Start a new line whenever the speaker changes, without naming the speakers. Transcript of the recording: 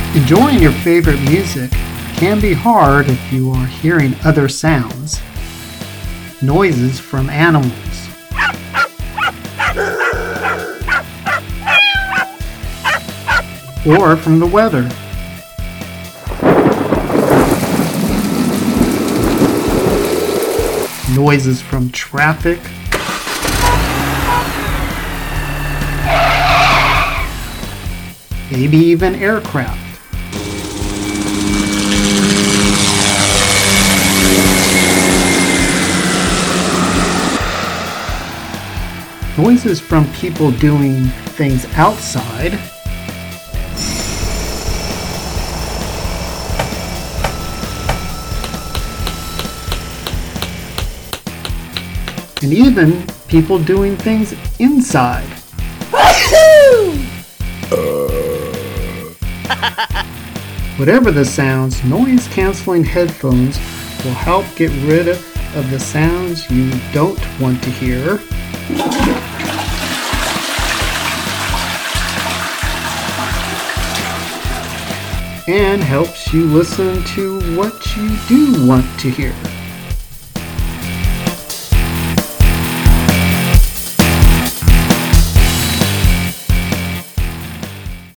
Enjoying your favorite music can be hard if you are hearing other sounds, noises from animals, or from the weather. Noises from traffic, maybe even aircraft. Noises from people doing things outside. And even people doing things inside. Whatever the sounds, noise-canceling headphones will help get rid of the sounds you don't want to hear. And helps you listen to what you do want to hear.